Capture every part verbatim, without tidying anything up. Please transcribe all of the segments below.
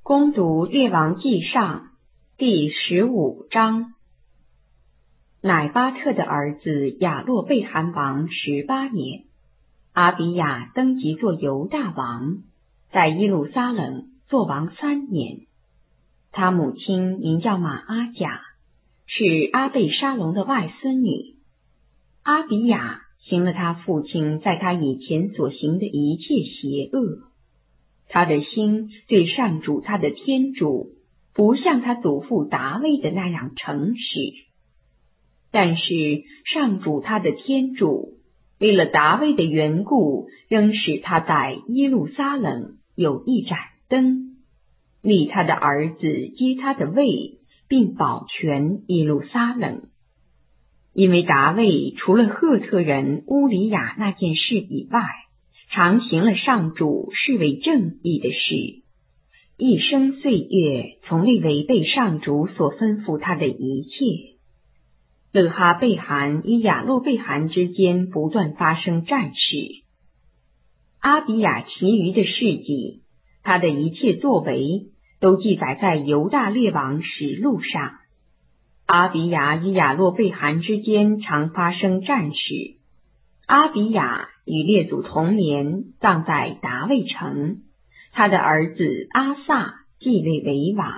攻读列王纪上第十五章。乃巴特的儿子亚洛贝罕王十八年，阿比亚登基做犹大王，在耶路撒冷做王三年。他母亲名叫玛阿甲，是阿贝沙龙的外孙女。阿比亚行了他父亲在他以前所行的一切邪恶，他的心对上主他的天主不像他祖父达味的那样诚实。但是上主他的天主为了达味的缘故，仍使他在耶路撒冷有一盏灯，立他的儿子接他的位，并保全耶路撒冷。因为达味除了赫特人乌里亚那件事以外，常行了上主视为正义的事，一生岁月从未违背上主所吩咐他的一切。勒哈贝罕与亚洛贝罕之间不断发生战事。阿比亚其余的事迹，他的一切作为，都记载在犹大列王实录上。阿比亚与亚洛贝罕之间常发生战事。阿比亚与列祖同年，葬在达味城，他的儿子阿撒继位为王。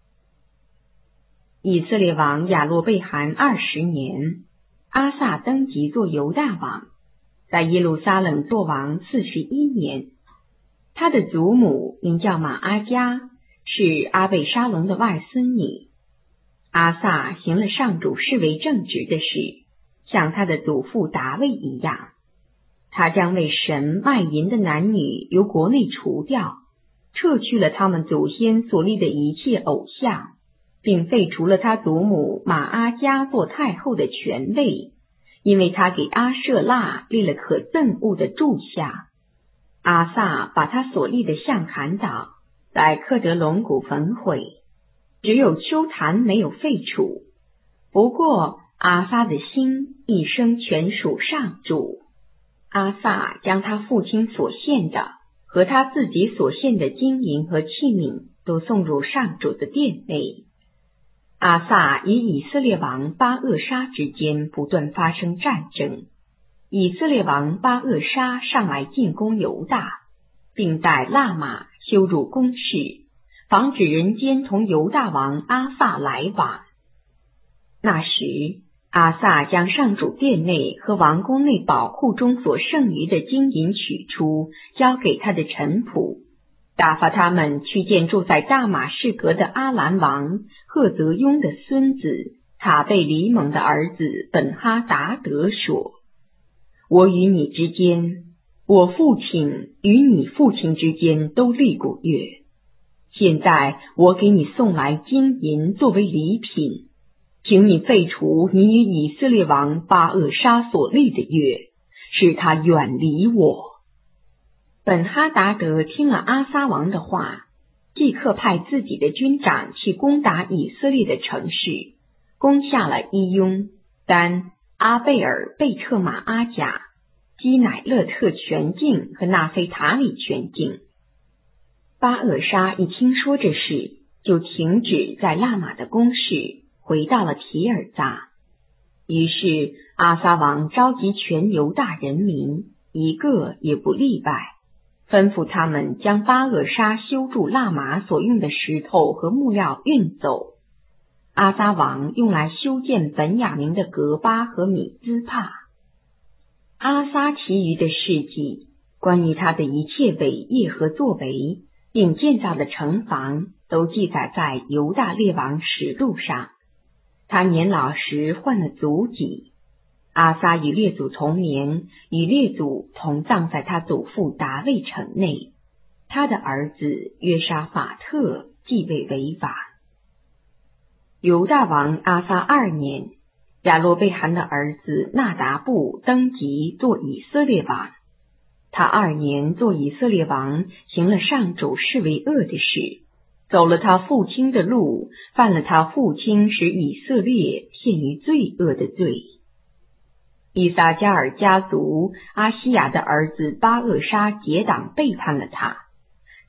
以色列王亚洛贝罕二十年，阿撒登基做犹大王，在耶路撒冷做王四十一年。他的祖母名叫玛阿加，是阿贝沙龙的外孙女。阿撒行了上主视为正直的事，像他的祖父达味一样。他将为神卖淫的男女由国内除掉，撤去了他们祖先所立的一切偶像，并废除了他祖母玛阿加做太后的权位，因为他给阿舍拉立了可憎恶的柱像。阿撒把他所立的像砍倒，在克德隆谷焚毁，只有丘坛没有废除。不过阿撒的心一生全属上主。阿撒将他父亲所献的和他自己所献的金银和器皿都送入上主的殿内。阿撒与以色列王巴厄沙之间不断发生战争。以色列王巴厄沙上来进攻犹大，并在拉玛修筑宫室，防止人间同犹大王阿撒来往。那时阿撒将上主殿内和王宫内宝库中所剩余的金银取出，交给他的臣仆，打发他们去见住在大马士革的阿兰王赫泽雍的孙子塔贝黎蒙的儿子本哈达德说：我与你之间，我父亲与你父亲之间都立过约，现在我给你送来金银作为礼品，请你废除你与以色列王巴厄沙所立的约，使他远离我。本哈达德听了阿撒王的话，即刻派自己的军长去攻打以色列的城市，攻下了伊雍、丹、阿贝尔贝特马阿甲、基乃勒特全境和纳菲塔里全境。巴厄沙一听说这事，就停止在拉玛的攻势，回到了提尔扎。于是阿撒王召集全犹大人民，一个也不例外，吩咐他们将巴厄沙修筑拉玛所用的石头和木料运走。阿撒王用来修建本雅明的革巴和米兹帕。阿撒其余的事迹，关于他的一切伟业和作为，并建造的城防，都记载在犹大列王实录上。他年老时患了足疾。阿撒与列祖同年，与列祖同葬在他祖父达味城内。他的儿子约沙法特继位为王。犹大王阿撒二年，亚罗贝罕的儿子纳达布登基做以色列王。他二年做以色列王，行了上主视为恶的事，走了他父亲的路，犯了他父亲使以色列陷于罪恶的罪。以撒加尔家族阿西亚的儿子巴厄沙结党背叛了他，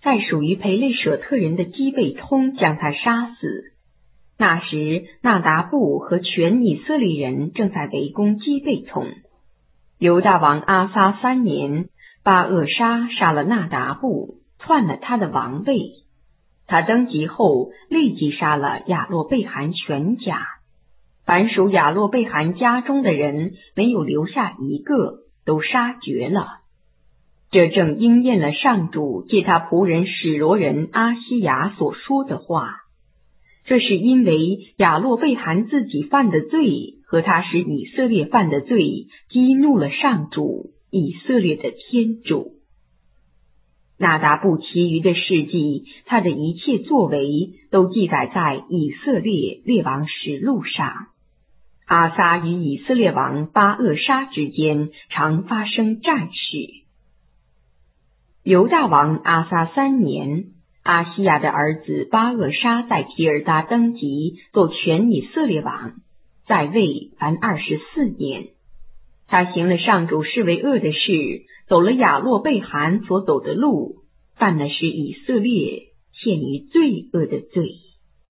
在属于培列舍特人的基贝通将他杀死。那时纳达布和全以色列人正在围攻基贝通。犹大王阿撒三年，巴厄沙杀了纳达布，篡了他的王位。他登基后，立即杀了亚洛贝罕全家，凡属亚洛贝罕家中的人，没有留下一个，都杀绝了。这正应验了上主借他仆人史罗人阿西雅所说的话。这是因为亚洛贝罕自己犯的罪和他使以色列犯的罪激怒了上主，以色列的天主。纳达布其余的事迹，他的一切作为都记载在以色列列王实录上。阿撒与以色列王巴厄沙之间常发生战事。犹大王阿撒三年，阿西亚的儿子巴厄沙在提尔达登基，做全以色列王，在位凡二十四年。他行了上主视为恶的事，走了亚洛贝罕所走的路，犯了使以色列陷于罪恶的罪。